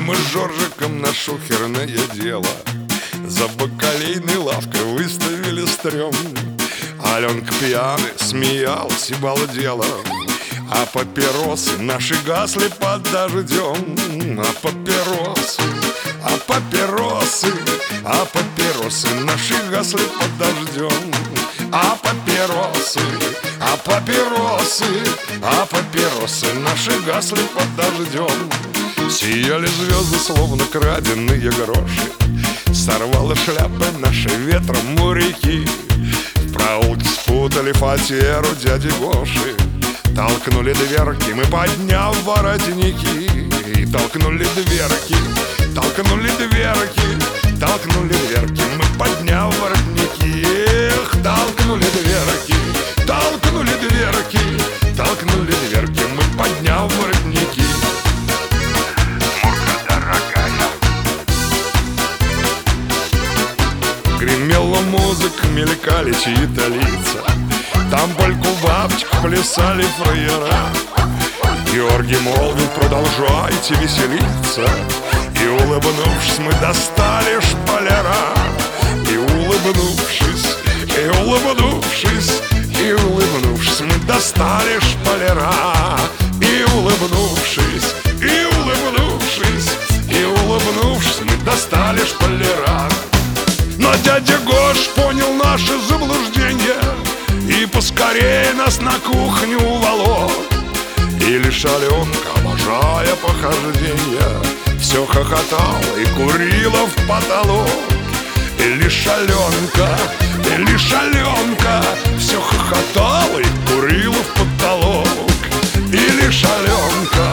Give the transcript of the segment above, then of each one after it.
мы с Жоржиком на шухерное дело. За бакалейной лавкой выставили стрём. Аленка пьяный смеялась и балдела, а папиросы наши гасли под дождем. А папиросы наши гасли под дождем. А папиросы наши гасли под дождем. Сияли звезды, словно краденые гроши. Сорвало шляпы наши ветром моряки. В проулке спутали фатеру дяди Гоши. Толкнули дверки, мы подняв воротники. И толкнули дверки, мы подняв воротники. Эх, толкнули дверки, мы подняв воротники. Мурка дорогая. Гремела музыка, мелькали чьи-то лица. Там польку бабочек плясали фраера. Георгий молвил: продолжайте веселиться. И улыбнувшись, мы достали шпалера. И улыбнувшись, мы достали шпалера. И улыбнувшись, мы достали шпалера. Но дядя Гош понял наше заблуждение и поскорее нас на кухню уволок. И лишь Аленка, обожая похождения, все хохотала и курила в потолок. И лишь Аленка все хохотала и курила в потолок. И лишь Аленка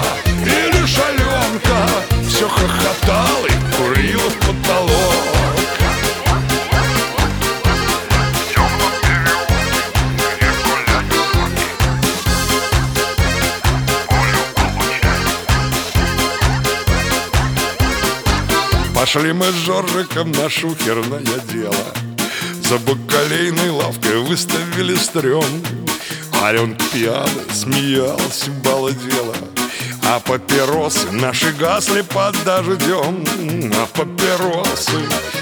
все хохотала и курила в потолок. Пошли мы с Жоржиком на шухерное дело. За бакалейной лавкой выставили стрём. Аленка пьяный смеялась и балдела, а папиросы наши гасли под дождем. А папиросы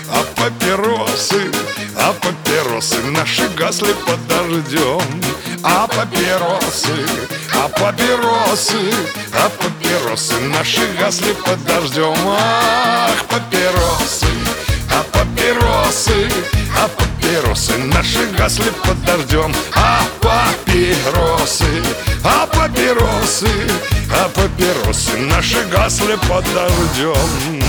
наши гасли под дождем. А папиросы наши гасли под дождем. Ах, папиросы наши гасли под дождем. А папиросы наши гасли под дождем.